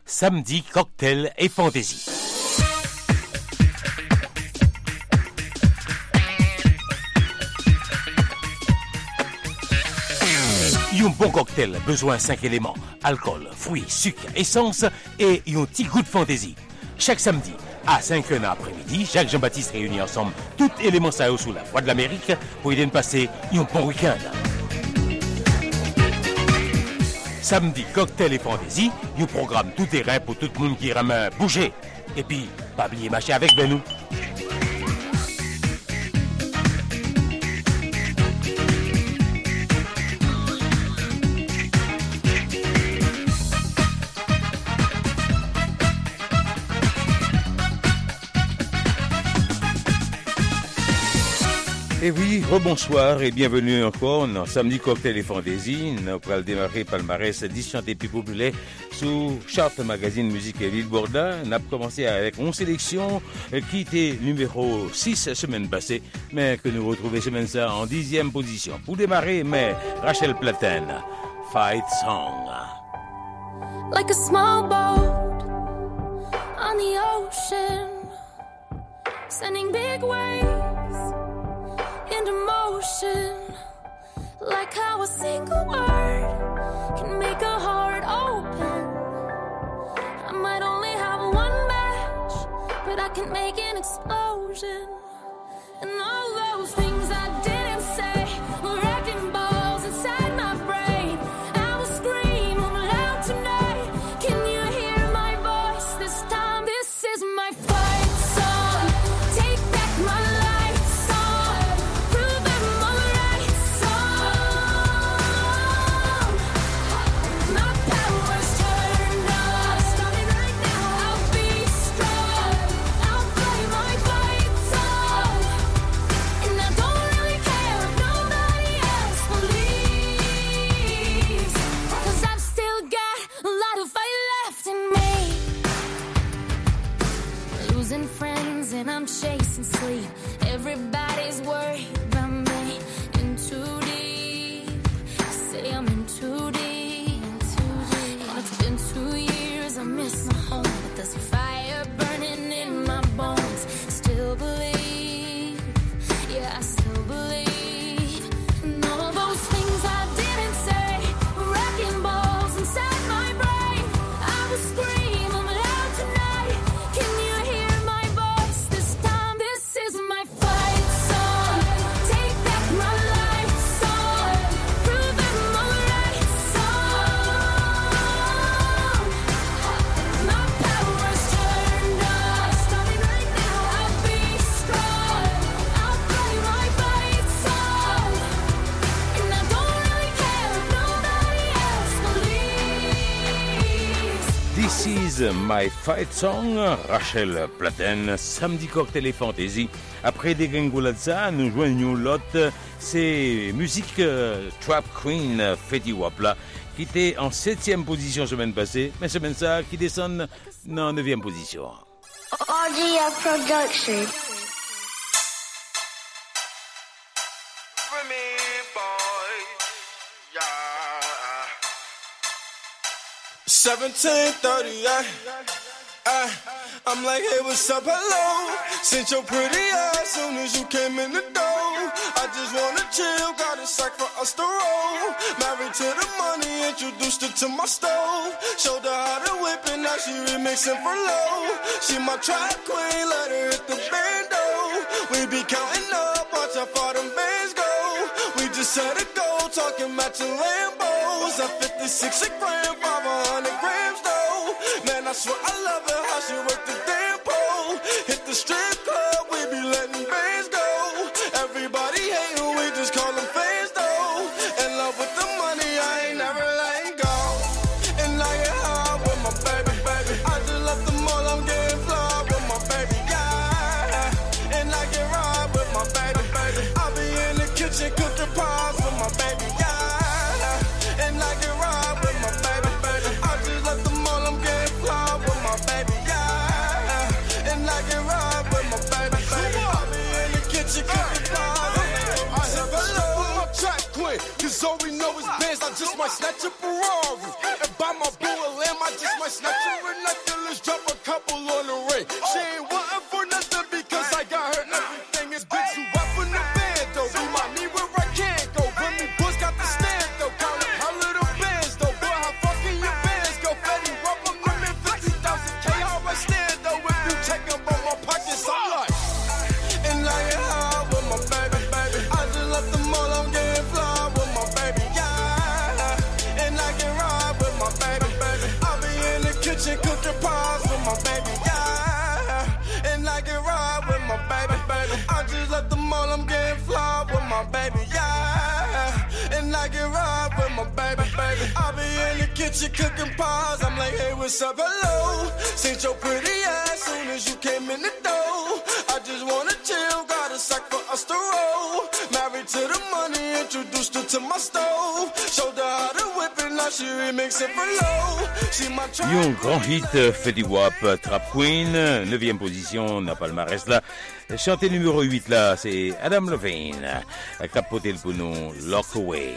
Samedi, cocktail et fantaisie. Un bon cocktail, besoin 5 éléments, alcool, fruits, sucre, essence et un petit goût de fantaisie. Chaque samedi, à 5h après-midi, Jacques Jean-Baptiste réunit ensemble tous les éléments ça sous la voie de l'Amérique pour aider à passer un bon week-end. Samedi, cocktail et fantaisie, un programme tout terrain pour tout le monde qui aime bouger. Et puis, pas oublier marcher avec nous. Et oui, rebonsoir et bienvenue encore dans Samedi Cocktail et Fantaisie. Nous allons démarrer palmarès 10 chantés plus populaires sous Chart Magazine Musique et Billboard. Nous avons commencé avec une sélection qui était numéro 6 semaine passée, mais que nous retrouvons semaine ça en 10e position. Pour démarrer, mais Rachel Platten, Fight Song. Like a small boat on the ocean, sending big waves into motion, like how a single word can make a heart open. I might only have one match, but I can make an explosion. And all those things I didn't say were wrecking balls inside my brain. I will scream loud tonight. Can you hear my voice this time? This is my fight song. Take back my life song. Prove I'm alright song. My power's turned on. Starting right now. I'll be strong. I'll play my fight song. And I don't really care if nobody else believes, 'cause I've still got a lot of fight left in me. Losing friends and I'm chasing sleep. Everybody's worried about me. In too deep. Say I'm in too deep. And it's been 2 years, I miss my home, but there's a fire burning in my bones. Still believe, yeah, I still believe. And all those things I didn't say were wrecking balls inside my brain. I will scream loud tonight. Can you hear my voice this time? This is my fight song. Take back my life song. Prove I'm alright song. My power's turned on. Starting right now. I'll be strong. I'll play my fight song. And I don't really care if nobody else believes. This is my fight song, Rachel Platten, Samedi Cocktail et Fantaisie. Après des gringolades ça, nous joignons l'autre, c'est musique Trap Queen Fetty Wap là, qui était en 7e position semaine passée, mais semaine ça qui descend en 9e position. RGF Production. For me, boy, yeah. 17:30, I'm like, hey, what's up, hello? Sent your pretty ass soon as you came in the door. I just wanna chill, got a sack for us to roll. Married to the money, introduced her to my stove. Showed her how to whip it, now she remixing for low. She my trap queen, let her hit the bando. We be counting up, watch how far them bands go. We just set a goal, talking matching Lambos. At 56 a gram, 500 grams though. Man, I swear I love her, how she work the damn pole. Hit the strip club, we be letting bands go. Everybody hating, we just call them fans though. In love with the money, I ain't never letting go. And I get high with my baby, baby. I just left the mall, I'm getting fly with my baby, yeah. And I get ride with my baby, baby. I be in the kitchen cooking pies with my baby, yeah. And I get ride with my baby, baby. I just left the mall, I'm getting fly with my baby, yeah. And I get ride with my Cause all we know is bands, I just might snatch a Ferrari. And buy my boo a lamb, I just might snatch a binoculars, drop a couple on the ring. She ain't wantin' for nothing because I got her everything. It's been too rough in the band though. Remind me where I can't go. Remy Bush got the stand though. Count up her little bands though. Boy, how fucking your bands go. Fetty rub them in 50,000 K. How I stand though. If you check up on my pockets, I'm like. And I get high with my baby, baby. I just left the mall, I'm getting fly with my baby, yeah. And I can ride with my baby, baby. I'll be in the kitchen cooking pies with my baby, yeah. And I can ride with my baby, baby. I just left the mall, I'm getting fly with my baby, yeah. And I can ride with my baby, baby. I'll be in the kitchen cooking pies. I'm like, hey, what's up, hello? Seen your pretty ass soon as you came in the door. I just wanna chill, got a sack for us to roll. Married to the money, introduced her to my stove. Showed her how to whip it, now she remix it for low. She my Yon grand hit, Fetty Wap, Trap Queen, 9e position, n'a pas le palmarès là. Chanté numéro 8 là, c'est Adam Levine. Capoté le pounon, Lock Away.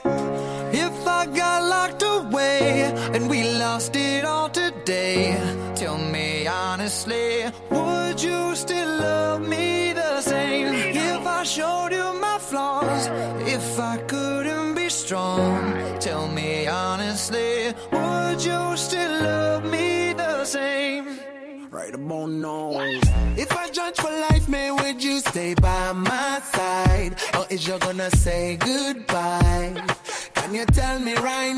If I got locked away and we lost it all today, tell me honestly, would you still love me the same? If I showed you my flaws, if I couldn't be strong, tell me honestly, would you still love me the same? Right about now. If I judge for life, man, would you stay by my side? Or is you gonna say goodbye? Can you tell me right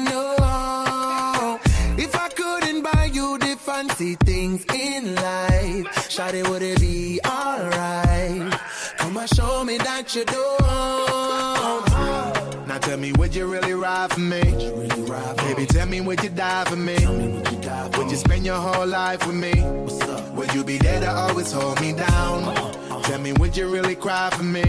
now? If I couldn't buy you the fancy things in life, shawty, would it be alright? Come and show me that you don't. Now tell me, would you really ride for me? Baby, tell me, would you die for me? Would you spend your whole life with me? Would you be there to always hold me down? Tell me, would you really cry for me?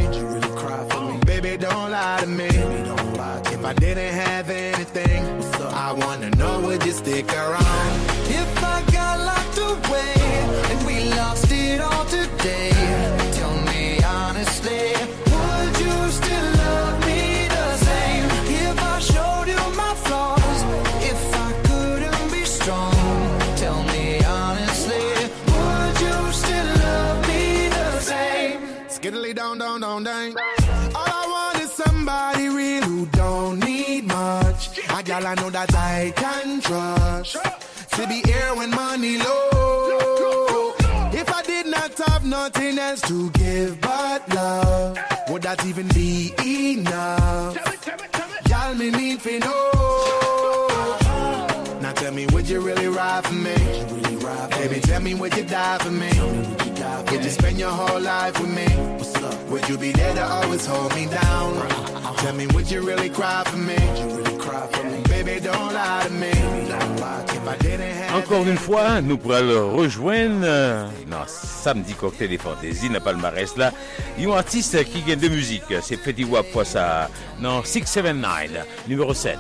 Baby, don't lie to me. If I didn't have anything, I wanna know, would you stick around? If I got locked away and we lost it all today, tell me honestly, would you still love me the same? If I showed you my flaws, if I couldn't be strong, tell me honestly, would you still love me the same? Skiddly down, down, down, down. All I want is somebody real who don't need much. A gal I know that I can trust, to be here when money low. If I did not have nothing else to give but love, would that even be enough? Y'all me need to know. Now tell me, would you really ride for me? Baby, tell me, would you die for me? Would you spend your whole life with me? Would you be there to always hold me down? Tell me, would you really cry for me? Baby, don't lie to me. If I didn't have Encore une fois, nous pourrons le rejoindre dans Samedi Cocktail et Fantaisie, n'a pas le palmarès là. Il y a un artiste qui gagne de musique, c'est Fetty Wap pour ça, dans 679, numéro 7.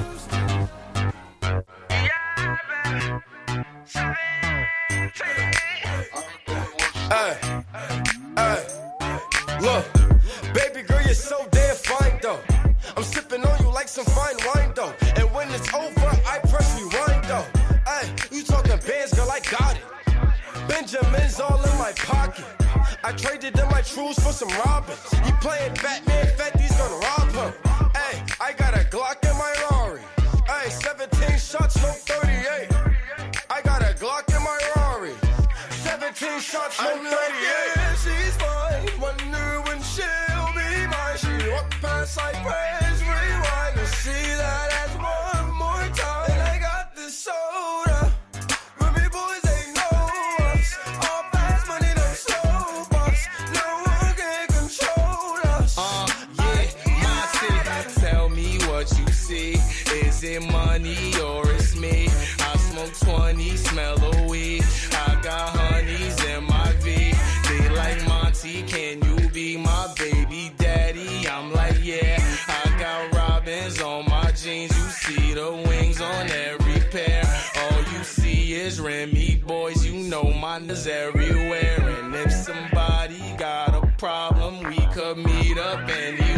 Hey, hey, look, baby girl, you're so damn fine though. I'm sipping on you like some fine wine though. And when it's over, I press rewind though. Hey, you talking bands, girl, I got it. Benjamin's all in my pocket. I traded in my trues for some robins. He playing Batman, Fetty's gonna rob him. Hey, I got a Glock in my Rari. Hey, 17 shots, no 38. I got a Glock in my Rari. 17 shots, no 38. Yeah, she's fine. Wonder when she'll be mine. She walk past like praise rewind to see that ass one more time. And I got this soda. Remy boys, they know us. All fast money, no slow bucks. No one can control us. Yeah, my city. Tell me what you see. Is it money or it's me? I smoke 20, smell a weed. I got honeys in my V. They like Monty, can you be my baby daddy? I'm like, yeah. I got robins on my jeans. You see the wings on every pair. All you see is Remy boys. You know mine is everywhere. And if somebody got a problem, we could meet up anywhere.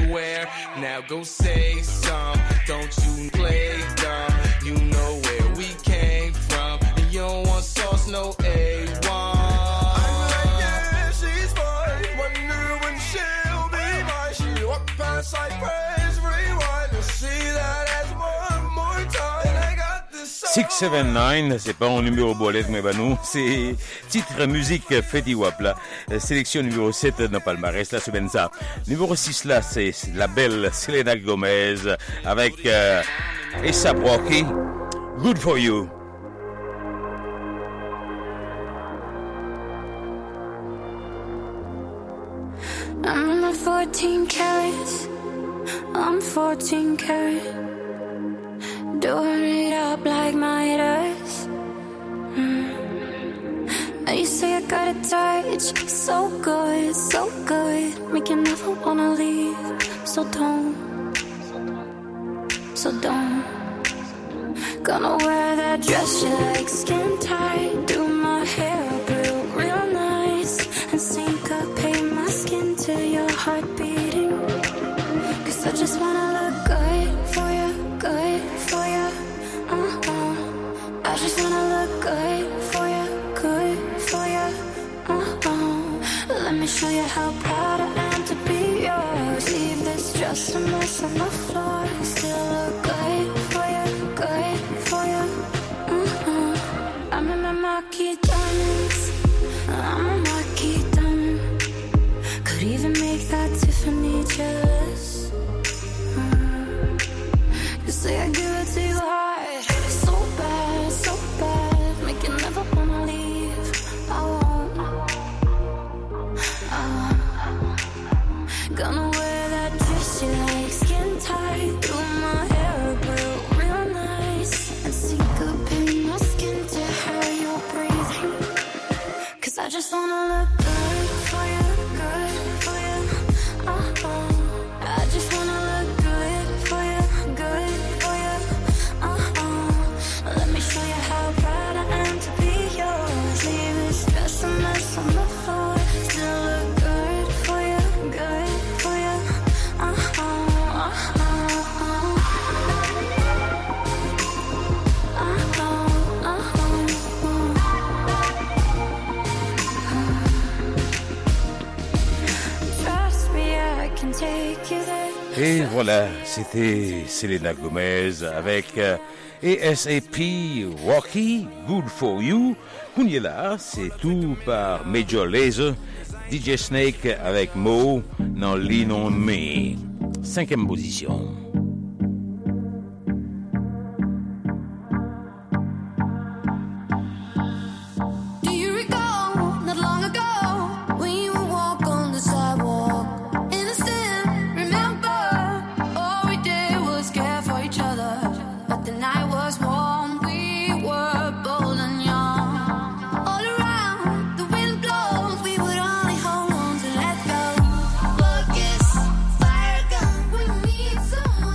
Now go say some. Don't you play dumb. You know where we came from. And you don't want sauce, no A1. I'm like, yeah, she's fine. Wonder when she'll be mine. She walked past like praise, rewind to see that as one more time. And I got this song. 679, c'est pas un numéro bolette, mais nous, c'est titre musique Fetty Wap là. Sélection numéro 7 dans palmarès la semaine ça. Numéro 6 là, c'est la belle Selena Gomez avec A$AP Rocky, Good For You. I'm in my 14 carats. I'm 14 karat. Doing it up like Midas. Now you say I got a touch, so good, so good. Make you never wanna leave. So don't. Gonna wear that dress you like, skin tight. Do my hair up real nice. And syncopate my skin to your heart beating. Cause I just wanna look good for you, good for you. I just wanna look good for you, good for you. Let me show you how proud I am to be yours. Leave this dress a mess on the floor. Still look good for you, good for you. I'm in my marquee diamonds. I'm a marquee diamond. Could even make that Tiffany jealous. You say I give it to you hard, so bad, make you never wanna leave. I won't. Gonna wear that dress you like, skin tight. Do my hair up real nice. And syncopate my skin to how you're breathing. Cause I just wanna look good for you, good for you. I just wanna look good for you, good for you. Let me show you how proud I am to be yours. Leave this dress a mess on the floor. Still look good for you, good for you. Trust me, I can take you there. Et voilà, c'était Selena Gomez avec A$AP Rocky, Good For You. Là, c'est tout par Major Lazer, DJ Snake avec Mo dans Lean On Me. 5e position. Do you recall, not long ago, when you would walk on the sidewalk? Innocent, remember, all we did was care for each other. But the night was warm, we were bold and young. All around, the wind blows, we would only hold on to let go. Focus, fire gun, we need someone.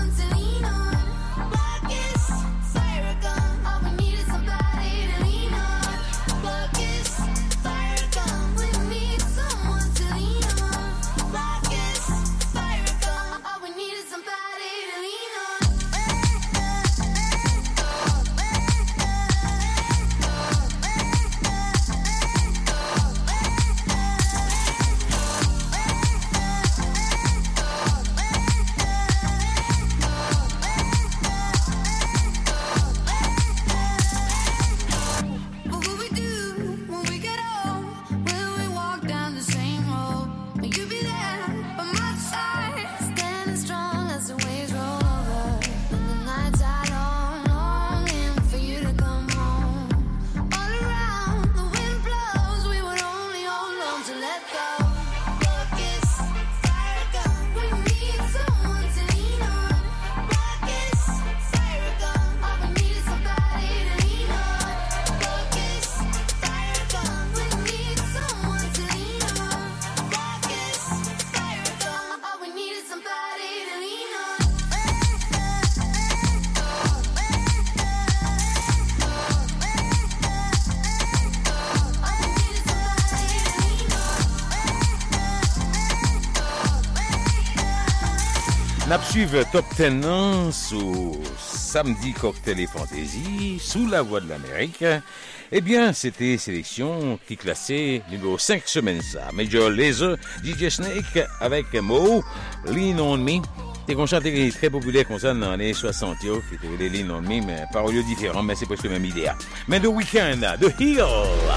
N'a suivre Top 10 non, sous Samedi Cocktail et Fantaisie, sous la voix de l'Amérique. Eh bien, c'était sélection qui classait numéro 5 semaine ça. Major Lazer, DJ Snake avec Mo, Lean on Me. C'est qu'on chantait très populaire comme ça dans les années 60, qui était Lean on Me, mais paroles différentes, mais c'est presque la même idée. Mais The Weeknd, The Hill.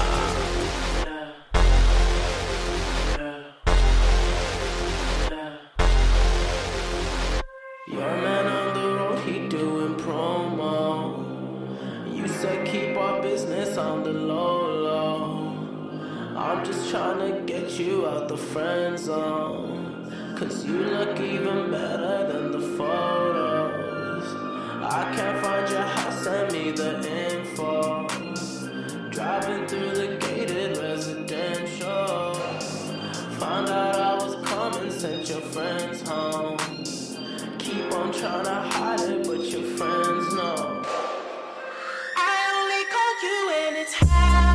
Tryna get you out the friend zone, 'cause you look even better than the photos. I can't find your house, send me the info. Driving through the gated residential, found out I was coming, sent your friends home. Keep on tryna hide it, but your friends know. I only call you when it's half.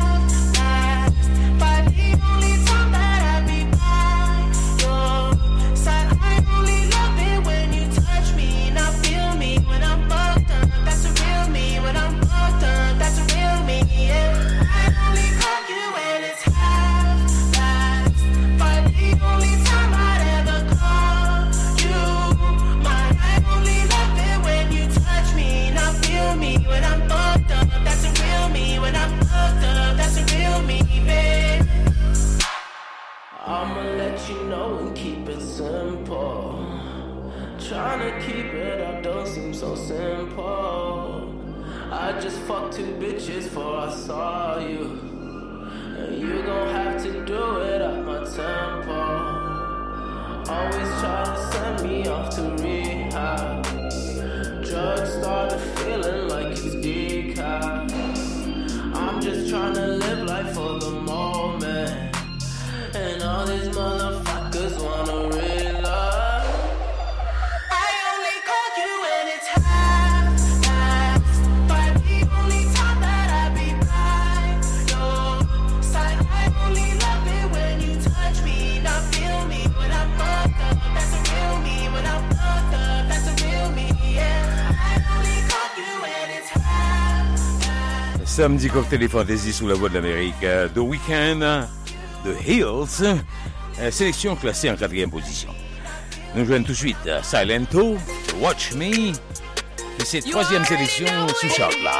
Trying to keep it up don't seem so simple. I just fucked 2 bitches before I saw you, and you gon' have to do it at my tempo. Always try to send me off to rehab. Drugs started feeling like it's decaf. I'm just trying to live life for the moment, and all these motherfuckers wanna real love. Samedi Cocktail et Fantaisie sous la voix de l'Amérique. The Weeknd, The Hills, sélection classée en 4e position. Nous jouons tout de suite Silento, Watch Me, et c'est 3e sélection sous chart là.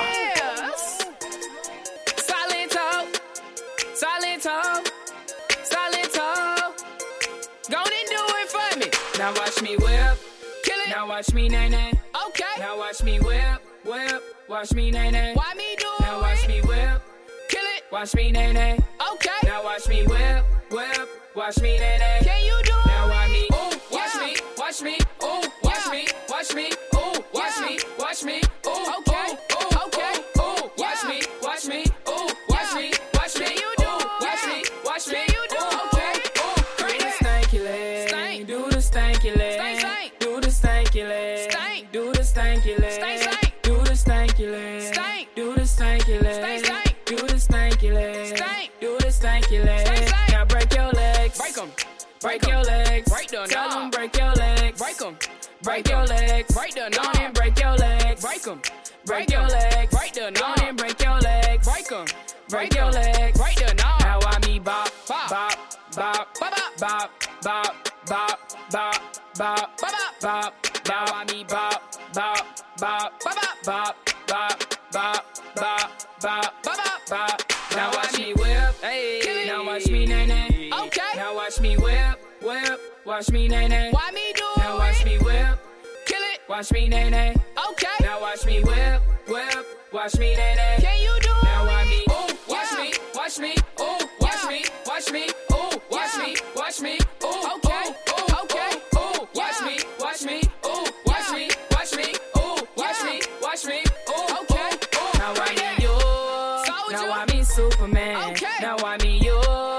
Now watch me whip, kill it. Now watch me nay nay. Okay. Now watch me whip, whip. Watch me nay nay. Why me do it? Now watch me whip, kill it. Watch me nay nay. Okay. Now watch me whip, whip. Watch me nay nay. Can you do it? Now watch me, ooh, watch me, watch me, ooh, watch me, watch me, ooh, watch me, watch me, ooh, okay, ooh, okay, ooh, watch me, watch me, ooh, watch me, watch me, you do, watch me, watch me, you do, okay, ooh, do the stanky leg, do the stanky leg, do the stanky leg, do the stanky leg, do the stanky leg, do the stanky leg, do the stanky leg, do the stanky leg. Now break your legs, break them, break your legs, break them. Tell them break your legs, break them, break your legs, break them. Don't and break your legs, break them, break your legs, break them. Don't and break your legs, break them, break your legs, break them. Now I me bop, bop, bop, bop, bop, bop, bop, bop, bop, bop, bop, bop. Now I me bop, bop, bop, bop, bop, bop, bop, bop, bop, bop, bop. Now watch me whip, hey. Now watch me nay nay. Okay. Now watch me whip, whip. Watch me nay nay. Why me do it? Now watch me whip, kill it. Watch me nay nay. Okay. Now watch me whip, whip. Watch me nay nay. Can you do it? Now watch me, ooh, watch me, watch me, ooh, watch me, watch me, ooh, watch me, watch me, ooh, okay, ooh, okay, ooh, watch me, watch me, ooh, watch me, watch me, ooh, watch me, watch me, ooh, okay, ooh. Now I need you. Now I mean Superman. Okay. Now I mean you.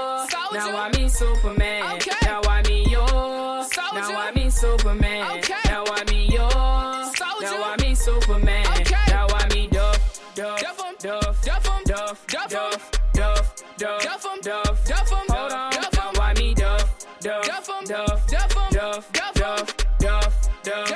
Now I mean Superman. Okay. Now I mean you. Now I mean Superman. Okay. Now I mean you. Now I mean Superman. Okay. Now I mean Duff, Duff, Duff, Duff, Duff, Duff, Duff, Duff, Duff, Duff, Duff. Hold on. Now I mean Duff, Duff, Duff, Duff, Duff, Duff, Duff, Duff, Duff.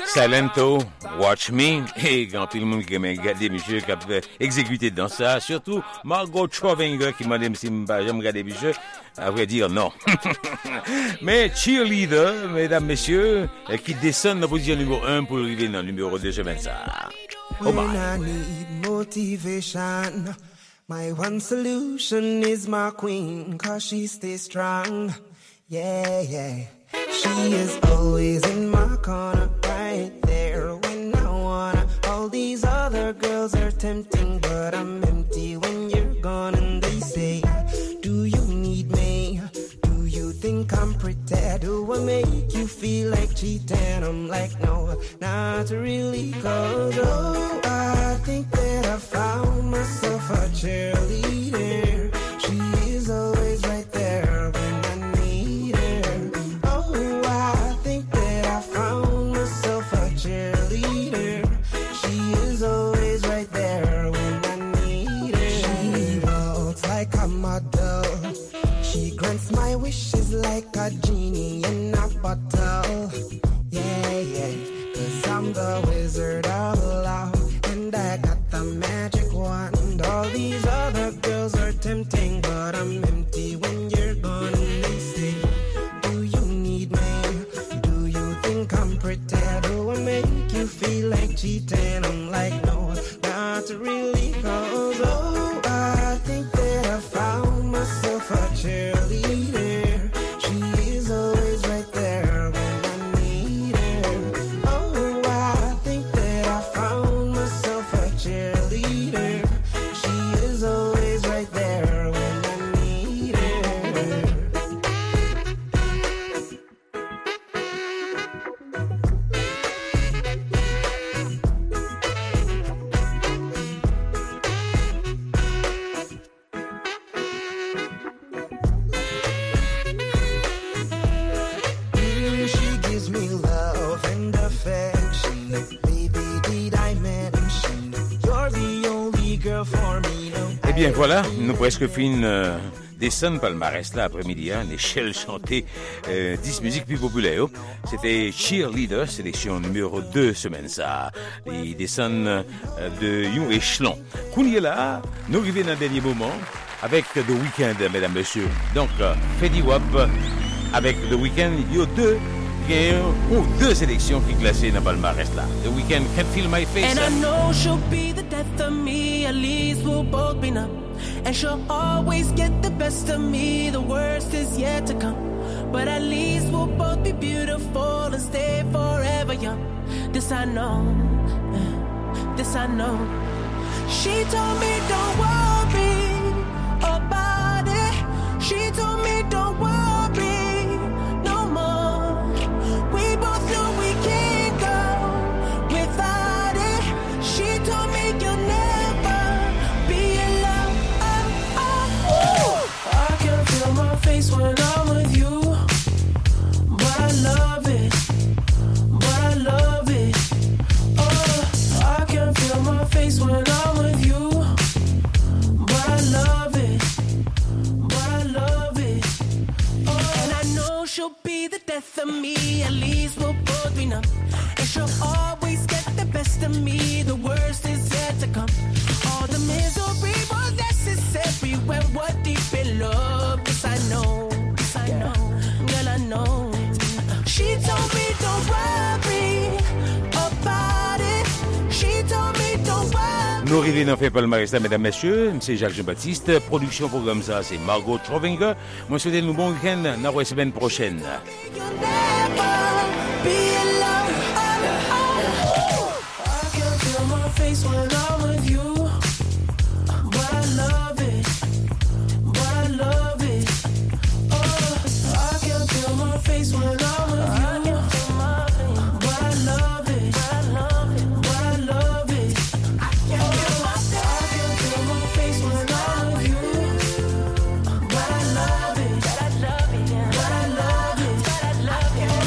Silento, Watch Me, et quand tout le monde qui m'a regardé, monsieur, qui a exécuté dans ça, surtout Margot Trovinger qui m'a dit si j'aime regarder, monsieur, à vrai dire, non. Mais Cheerleader, mesdames, messieurs, qui descend dans la position numéro 1 pour arriver dans le numéro 2, je mets ça. Oh When I need motivation, my one solution is my queen, cause she stays strong. Yeah, yeah. She is always in my corner, right there when I wanna. All these other girls are tempting, but I'm empty when you're gone. And they say, do you need me? Do you think I'm pretty? Do I make you feel like cheating? I'm like, no, not really, cause oh, I think that I found myself a cheerleader. She is always right there when I need her. Oh, I think that I found myself a cheerleader. She is always right there when I need her. She walks like a model. She grants my wishes like a genie in a bottle. Yeah, yeah, cause I'm the wizard of love, and I got the magic wand. All these other girls are tempting, but I'm empty when you're gone. And they say, do you need me? Do you think I'm pretty? Do I make you feel like cheating? I'm like, no, not really, cause oh, I think that I found myself a cheerleader. She is always right there when I need her. Oh, I think that I found myself a cheerleader. She is always right there when I need her. She gives me love and affection. Baby, did I mention you're the only girl for me? No, Eh bien voilà, nous presque fin descendre palmarès là après-midi, hein, l'échelle chantée 10 musiques plus populaires. C'était Cheerleader, sélection numéro 2 semaine ça. Ils descendent de un échelon. Kounia là, nous arrivons dans le dernier moment avec The Weeknd, mesdames, messieurs. Donc, Fetty Wap avec The Weeknd, il y a deux sélections qui classées dans le palmarès là. The Weeknd, Can't Feel My Face. And I know she'll be the death of me, at least we'll both be numb. And she'll always get the best of me, the worst is yet to come. But at least we'll both be beautiful and stay forever young. This I know, this I know. She told me don't worry about it. She told me don't worry no more. We both know we can't go without it. She told me you'll never be alone. I can feel my face when I'm with you, but I love it, but I love it. Oh, I can feel my face when I'm with you, but I love it, but I love it. Oh, and I know she'll be the death of me, at least we'll both be numb. And she'll always get the best of me, the worst is yet to come. All the misery was necessary when we're deep in love. Yes, I know, girl, I know. She told me don't worry about it. She told me don't worry. Nous arrivons dans le palmarès là, mesdames, messieurs. C'est Jacques Jean-Baptiste. Production programme ça, c'est Margot Trovinger. Moi, je vous souhaite un bon week-end. La semaine prochaine. You'll never be alone. I can feel my face when I'm with you, but I love it, but I love it. Oh, I can feel my face when I'm with you, but I love it, but I love it. I can feel my face when I'm with you, but I love it, but I love it, but I love it.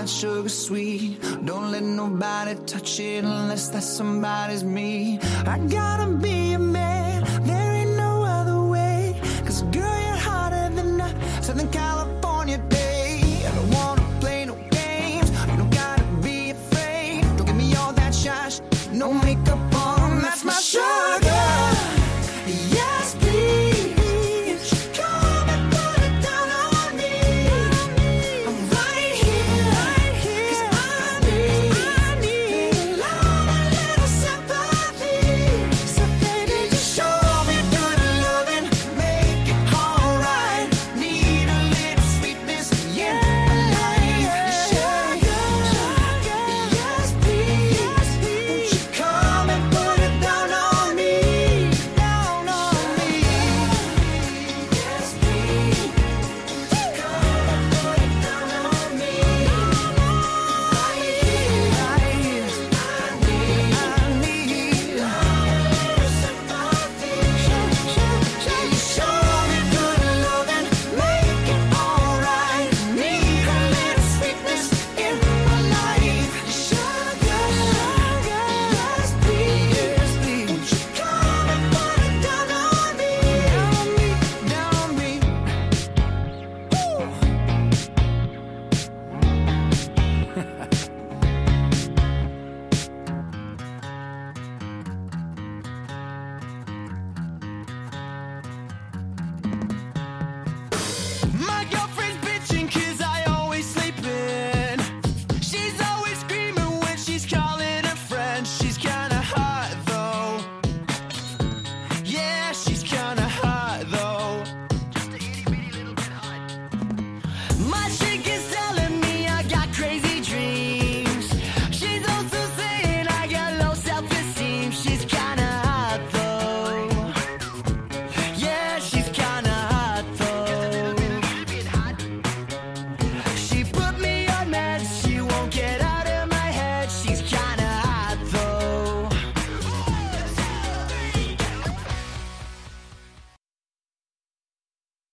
that sugar sweet. Don't let nobody touch it unless that somebody's me. I gotta be a man, there ain't no other way. 'Cause girl, you're hotter than a Southern California